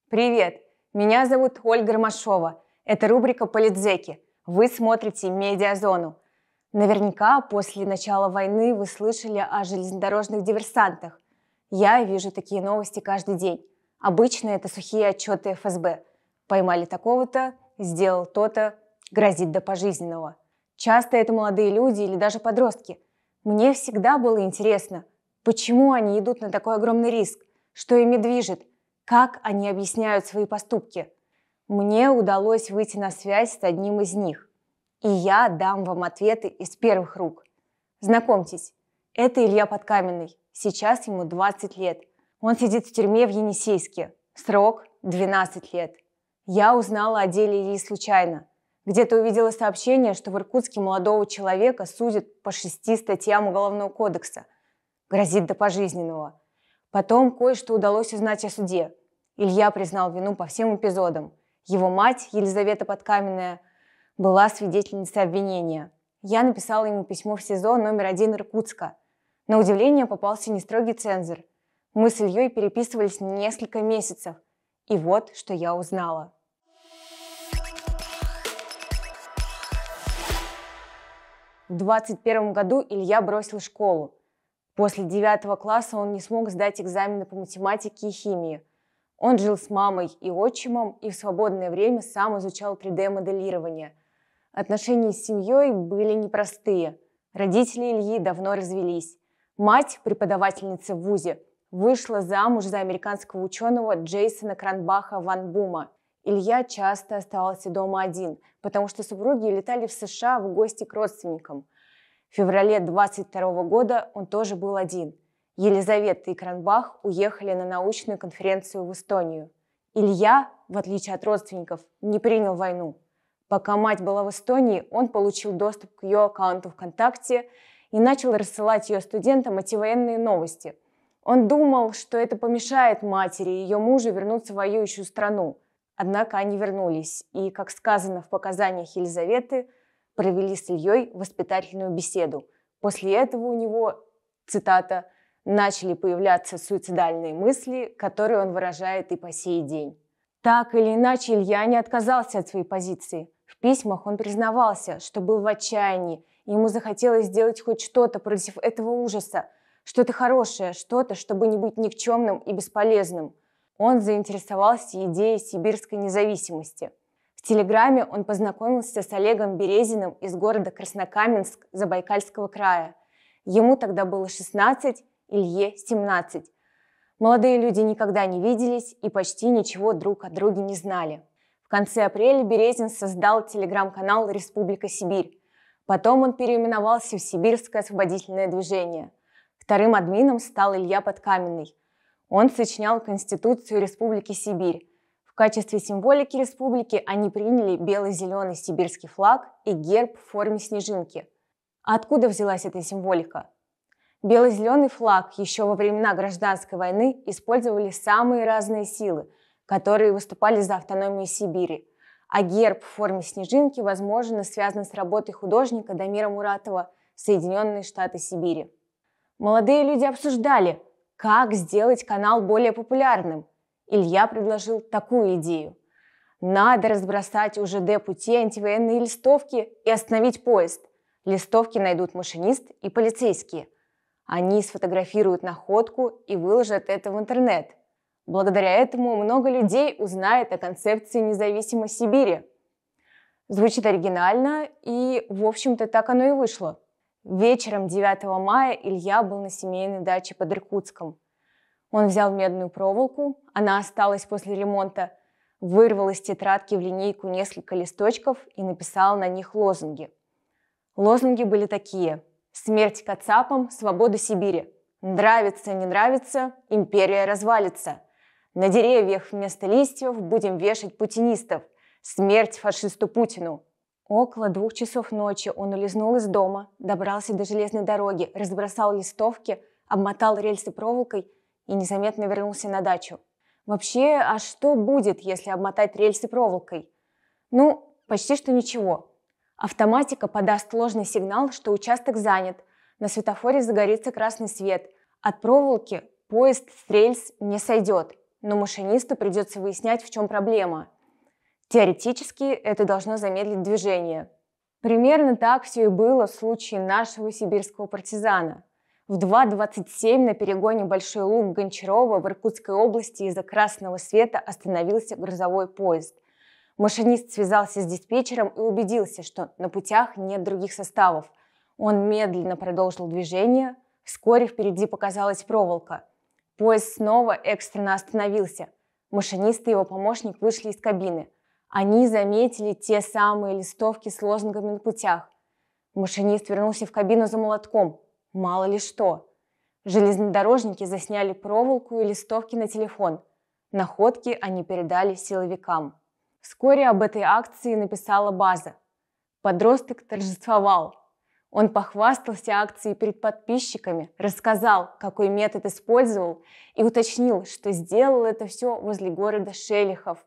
Привет! Меня зовут Ольга Ромашова. Это рубрика «Политзеки». Вы смотрите «Медиазону». Наверняка после начала войны вы слышали о железнодорожных диверсантах. Я вижу такие новости каждый день. Обычно это сухие отчеты ФСБ. Поймали такого-то, сделал то-то, грозит до пожизненного. Часто это молодые люди или даже подростки. Мне всегда было интересно, почему они идут на такой огромный риск, что ими движет, как они объясняют свои поступки. Мне удалось выйти на связь с одним из них, и я дам вам ответы из первых рук. Знакомьтесь, это Илья Подкаменный, сейчас ему 20 лет. Он сидит в тюрьме в Енисейске, срок 12 лет. Я узнала о деле Ильи случайно. Где-то увидела сообщение, что в Иркутске молодого человека судят по 6 статьям Уголовного кодекса. Грозит до пожизненного. Потом кое-что удалось узнать о суде. Илья признал вину по всем эпизодам. Его мать, Елизавета Подкаменная, была свидетельницей обвинения. Я написала ему письмо в СИЗО номер 1 Иркутска. На удивление попался нестрогий цензор. Мы с Ильей переписывались несколько месяцев. И вот, что я узнала. В 21 году Илья бросил школу. После 9 класса он не смог сдать экзамены по математике и химии. Он жил с мамой и отчимом и в свободное время сам изучал 3D-моделирование. Отношения с семьей были непростые. Родители Ильи давно развелись. Мать, преподавательница в вузе, вышла замуж за американского ученого Джейсона Кранбаха Ван Бума. Илья часто оставался дома один, потому что супруги летали в США в гости к родственникам. В феврале 22 года он тоже был один. Елизавета и Кранбах уехали на научную конференцию в Эстонию. Илья, в отличие от родственников, не принял войну. Пока мать была в Эстонии, он получил доступ к ее аккаунту ВКонтакте и начал рассылать ее студентам антивоенные новости. Он думал, что это помешает матери и ее мужу вернуться в воюющую страну. Однако они вернулись и, как сказано в показаниях Елизаветы, провели с Ильей воспитательную беседу. После этого у него, цитата, «начали появляться суицидальные мысли, которые он выражает и по сей день». Так или иначе, Илья не отказался от своей позиции. В письмах он признавался, что был в отчаянии, и ему захотелось сделать хоть что-то против этого ужаса, что-то хорошее, что-то, чтобы не быть никчемным и бесполезным. Он заинтересовался идеей сибирской независимости. В Телеграме он познакомился с Олегом Березиным из города Краснокаменск Забайкальского края. Ему тогда было 16, Илье 17. Молодые люди никогда не виделись и почти ничего друг о друге не знали. В конце апреля Березин создал телеграм-канал «Республика Сибирь». Потом он переименовался в Сибирское освободительное движение. Вторым админом стал Илья Подкаменный. Он сочинял Конституцию Республики Сибирь. В качестве символики республики они приняли бело-зеленый сибирский флаг и герб в форме снежинки. А откуда взялась эта символика? Бело-зеленый флаг еще во времена Гражданской войны использовали самые разные силы, которые выступали за автономию Сибири. А герб в форме снежинки, возможно, связан с работой художника Дамира Муратова «Соединенные Штаты Сибири». Молодые люди обсуждали, как сделать канал более популярным. Илья предложил такую идею. Надо разбросать у ЖД пути антивоенные листовки и остановить поезд. Листовки найдут машинист и полицейские. Они сфотографируют находку и выложат это в интернет. Благодаря этому много людей узнает о концепции независимой Сибири. Звучит оригинально, и, в общем-то, так оно и вышло. Вечером 9 мая Илья был на семейной даче под Иркутском. Он взял медную проволоку, она осталась после ремонта, вырвал из тетрадки в линейку несколько листочков и написал на них лозунги. Лозунги были такие: «Смерть кацапам, свобода Сибири! Нравится, не нравится, империя развалится! На деревьях вместо листьев будем вешать путинистов! Смерть фашисту Путину!» Около 2 часов ночи он улизнул из дома, добрался до железной дороги, разбросал листовки, обмотал рельсы проволокой и незаметно вернулся на дачу. Вообще, а что будет, если обмотать рельсы проволокой? Ну, почти что ничего. Автоматика подаст ложный сигнал, что участок занят. На светофоре загорится красный свет. От проволоки поезд с рельс не сойдет. но машинисту придется выяснять, в чем проблема. Теоретически это должно замедлить движение. Примерно так все и было в случае нашего сибирского партизана. В 2:27 на перегоне Большой Луг-Гончарова в Иркутской области из-за красного света остановился грузовой поезд. Машинист связался с диспетчером и убедился, что на путях нет других составов. Он медленно продолжил движение. Вскоре впереди показалась проволока. Поезд снова экстренно остановился. Машинист и его помощник вышли из кабины. Они заметили те самые листовки с лозунгами на путях. Машинист вернулся в кабину за молотком. Мало ли что. Железнодорожники засняли проволоку и листовки на телефон. Находки они передали силовикам. Вскоре об этой акции написала база. Подросток торжествовал. Он похвастался акцией перед подписчиками, рассказал, какой метод использовал, и уточнил, что сделал это все возле города Шелихов.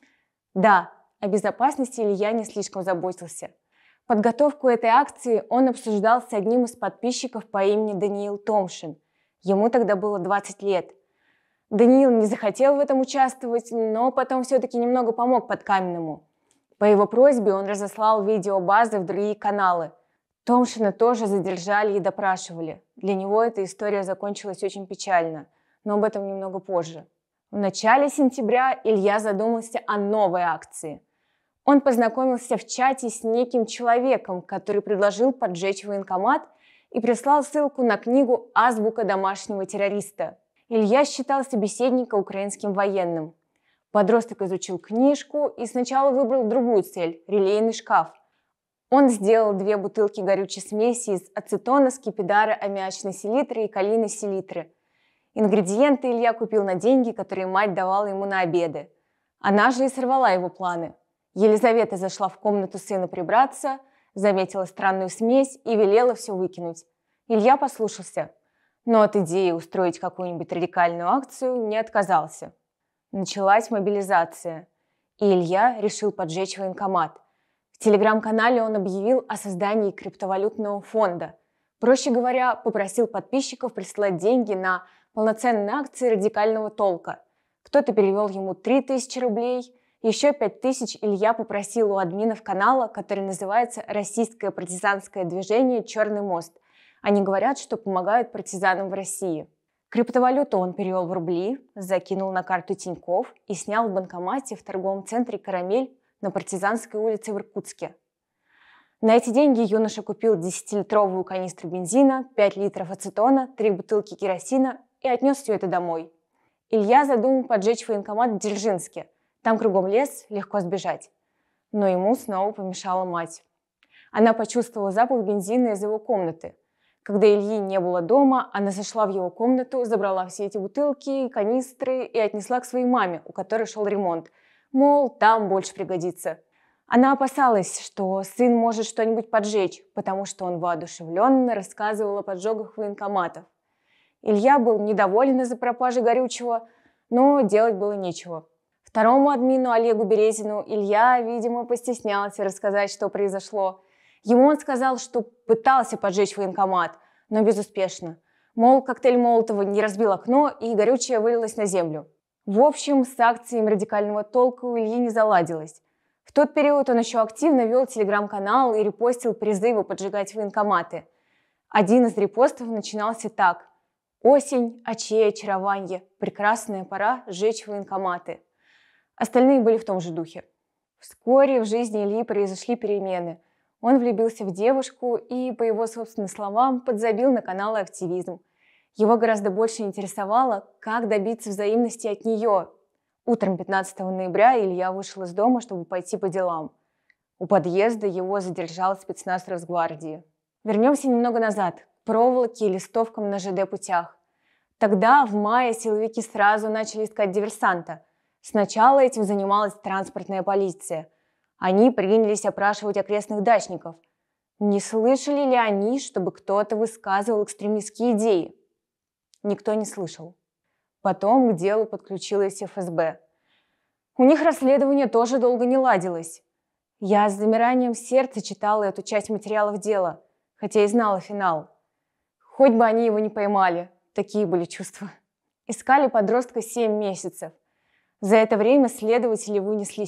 Да, о безопасности Илья не слишком заботился. Подготовку этой акции он обсуждал с одним из подписчиков по имени Даниил Томшин. Ему тогда было 20 лет. Даниил не захотел в этом участвовать, но потом все-таки немного помог Подкаменному. По его просьбе он разослал видеобазы в другие каналы. Томшина тоже задержали и допрашивали. Для него эта история закончилась очень печально, но об этом немного позже. В начале сентября Илья задумался о новой акции. Он познакомился в чате с неким человеком, который предложил поджечь военкомат и прислал ссылку на книгу «Азбука домашнего террориста». Илья считал собеседника украинским военным. Подросток изучил книжку и сначала выбрал другую цель – релейный шкаф. Он сделал 2 бутылки горючей смеси из ацетона, скипидара, аммиачной селитры и калийной селитры. Ингредиенты Илья купил на деньги, которые мать давала ему на обеды. Она же и сорвала его планы. Елизавета зашла в комнату сына прибраться, заметила странную смесь и велела все выкинуть. Илья послушался, но от идеи устроить какую-нибудь радикальную акцию не отказался. Началась мобилизация, и Илья решил поджечь военкомат. В телеграм-канале он объявил о создании криптовалютного фонда. Проще говоря, попросил подписчиков присылать деньги на полноценные акции радикального толка. Кто-то перевел ему 3000 рублей, еще 5000 Илья попросил у админов канала, который называется «Российское партизанское движение Черный мост». Они говорят, что помогают партизанам в России. Криптовалюту он перевел в рубли, закинул на карту Тинькофф и снял в банкомате в торговом центре «Карамель» на Партизанской улице в Иркутске. На эти деньги юноша купил 10-литровую канистру бензина, 5 литров ацетона, 3 бутылки керосина и отнес все это домой. Илья задумал поджечь военкомат в Дзержинске. Там кругом лес, легко сбежать. Но ему снова помешала мать. Она почувствовала запах бензина из его комнаты. Когда Ильи не было дома, она зашла в его комнату, забрала все эти бутылки, канистры и отнесла к своей маме, у которой шел ремонт. Мол, там больше пригодится. Она опасалась, что сын может что-нибудь поджечь, потому что он воодушевленно рассказывал о поджогах военкоматов. Илья был недоволен из-за пропажи горючего, но делать было нечего. Второму админу Олегу Березину Илья, видимо, постеснялся рассказать, что произошло. Ему он сказал, что пытался поджечь военкомат, но безуспешно. Мол, коктейль Молотова не разбил окно, и горючее вылилось на землю. В общем, с акциями радикального толка у Ильи не заладилось. В тот период он еще активно вел телеграм-канал и репостил призывы поджигать военкоматы. Один из репостов начинался так: «Осень, очей очарование, прекрасная пора сжечь военкоматы». Остальные были в том же духе. Вскоре в жизни Ильи произошли перемены. Он влюбился в девушку и, по его собственным словам, подзабил на канал и активизм. Его гораздо больше интересовало, как добиться взаимности от нее. Утром 15 ноября Илья вышел из дома, чтобы пойти по делам. У подъезда его задержал спецназ Росгвардии. Вернемся немного назад, к проволоке и листовкам на ЖД-путях. Тогда, в мае, силовики сразу начали искать диверсанта. Сначала этим занималась транспортная полиция. Они принялись опрашивать окрестных дачников. Не слышали ли они, чтобы кто-то высказывал экстремистские идеи? Никто не слышал. Потом к делу подключилась ФСБ. У них расследование тоже долго не ладилось. Я с замиранием сердца читала эту часть материалов дела, хотя и знала финал. Хоть бы они его не поймали, такие были чувства. Искали подростка 7 месяцев. За это время следователи вынесли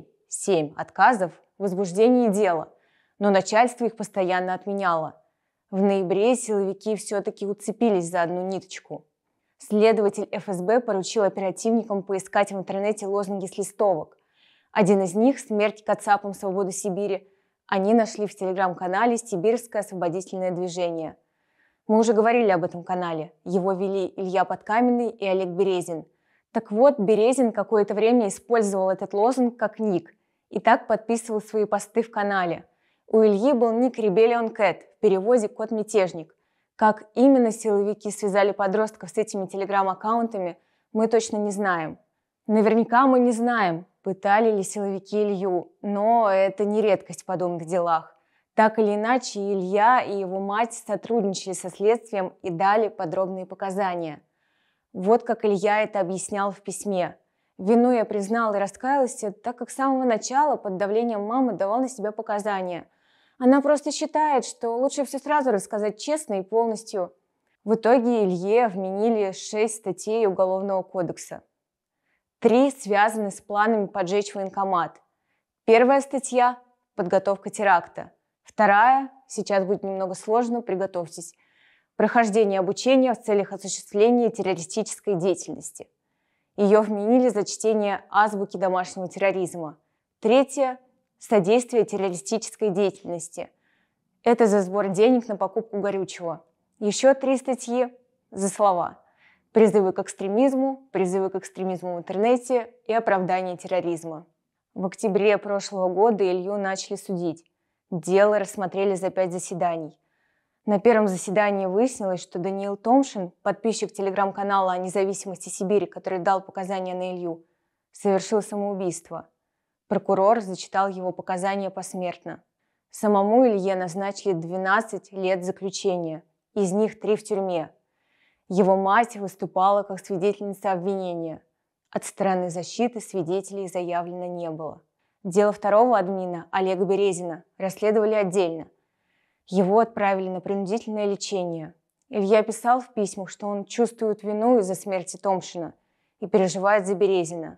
7 отказов в возбуждении дела, но начальство их постоянно отменяло. В ноябре силовики все-таки уцепились за одну ниточку. Следователь ФСБ поручил оперативникам поискать в интернете лозунги с листовок. Один из них «Смерть кацапам, свободу Сибири» они нашли в телеграм-канале «Сибирское освободительное движение». Мы уже говорили об этом канале. Его вели Илья Подкаменный и Олег Березин. Так вот, Березин какое-то время использовал этот лозунг как ник и так подписывал свои посты в канале. У Ильи был ник Rebellion Cat, в переводе «Кот-мятежник». Как именно силовики связали подростков с этими телеграм-аккаунтами, мы точно не знаем. Наверняка мы не знаем, пытали ли силовики Илью, но это не редкость в подобных делах. Так или иначе, Илья и его мать сотрудничали со следствием и дали подробные показания. Вот как Илья это объяснял в письме. «Вину я признал и раскаялся, так как с самого начала под давлением мамы давал на себя показания. Она просто считает, что лучше все сразу рассказать честно и полностью». В итоге Илье вменили 6 статей Уголовного кодекса. 3 связаны с планами поджечь военкомат. Первая статья – подготовка теракта. Вторая – сейчас будет немного сложно, приготовьтесь. Прохождение обучения в целях осуществления террористической деятельности. Ее вменили за чтение азбуки домашнего терроризма. Третье – содействие террористической деятельности. Это за сбор денег на покупку горючего. Еще 3 статьи за слова. Призывы к экстремизму в интернете и оправдание терроризма. В октябре прошлого года Илью начали судить. Дело рассмотрели за 5 заседаний. На первом заседании выяснилось, что Даниил Томшин, подписчик телеграм-канала о независимости Сибири, который дал показания на Илью, совершил самоубийство. Прокурор зачитал его показания посмертно. Самому Илье назначили 12 лет заключения, из них 3 в тюрьме. Его мать выступала как свидетельница обвинения. От стороны защиты свидетелей заявлено не было. Дело второго админа, Олега Березина, расследовали отдельно. Его отправили на принудительное лечение. Илья писал в письмах, что он чувствует вину из-за смерти Томшина и переживает за Березина.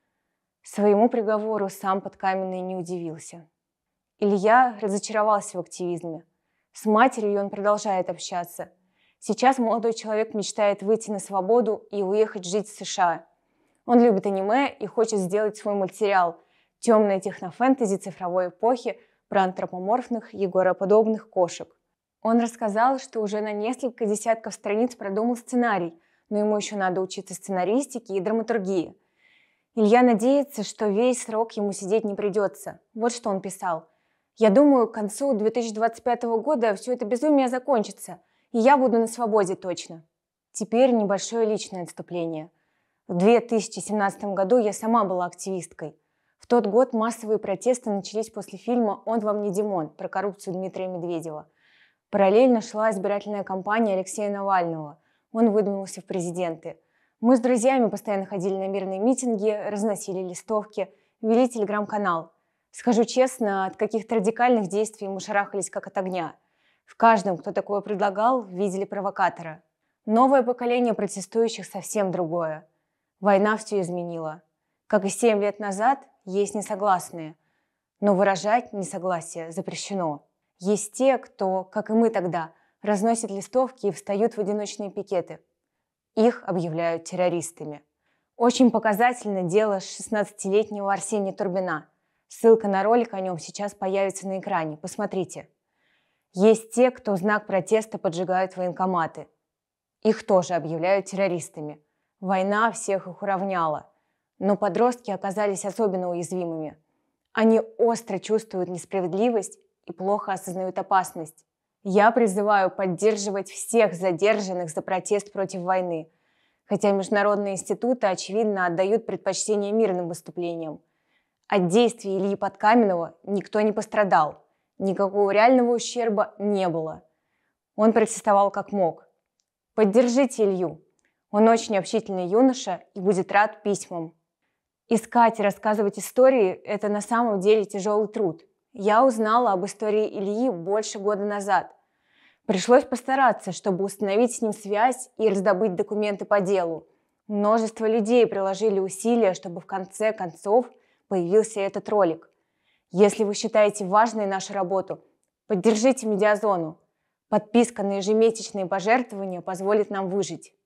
Своему приговору сам Подкаменный не удивился. Илья разочаровался в активизме. С матерью он продолжает общаться. Сейчас молодой человек мечтает выйти на свободу и уехать жить в США. Он любит аниме и хочет сделать свой мультсериал «Темная технофэнтези цифровой эпохи» про антропоморфных егороподобных кошек. Он рассказал, что уже на несколько десятков страниц продумал сценарий, но ему еще надо учиться сценаристике и драматургии. Илья надеется, что весь срок ему сидеть не придется. Вот что он писал. «Я думаю, к концу 2025 года все это безумие закончится, и я буду на свободе точно». Теперь небольшое личное отступление. В 2017 году я сама была активисткой. В тот год массовые протесты начались после фильма «Он вам не Димон» про коррупцию Дмитрия Медведева. Параллельно шла избирательная кампания Алексея Навального. Он выдвинулся в президенты. Мы с друзьями постоянно ходили на мирные митинги, разносили листовки, вели телеграм-канал. Скажу честно, от каких-то радикальных действий мы шарахались как от огня. В каждом, кто такое предлагал, видели провокатора. Новое поколение протестующих совсем другое. Война все изменила. Как и 7 лет назад, есть несогласные. Но выражать несогласие запрещено. Есть те, кто, как и мы тогда, разносят листовки и встают в одиночные пикеты. Их объявляют террористами. Очень показательно дело 16-летнего Арсения Турбина. Ссылка на ролик о нем сейчас появится на экране. Посмотрите. Есть те, кто в знак протеста поджигают военкоматы. Их тоже объявляют террористами. Война всех их уравняла. Но подростки оказались особенно уязвимыми. Они остро чувствуют несправедливость и плохо осознают опасность. Я призываю поддерживать всех задержанных за протест против войны, хотя международные институты, очевидно, отдают предпочтение мирным выступлениям. От действий Ильи Подкаменного никто не пострадал, никакого реального ущерба не было. Он протестовал как мог. Поддержите Илью. Он очень общительный юноша и будет рад письмам. Искать и рассказывать истории – это на самом деле тяжелый труд. Я узнала об истории Ильи больше года назад. Пришлось постараться, чтобы установить с ним связь и раздобыть документы по делу. Множество людей приложили усилия, чтобы в конце концов появился этот ролик. Если вы считаете важной нашу работу, поддержите Медиазону. Подписка на ежемесячные пожертвования позволит нам выжить.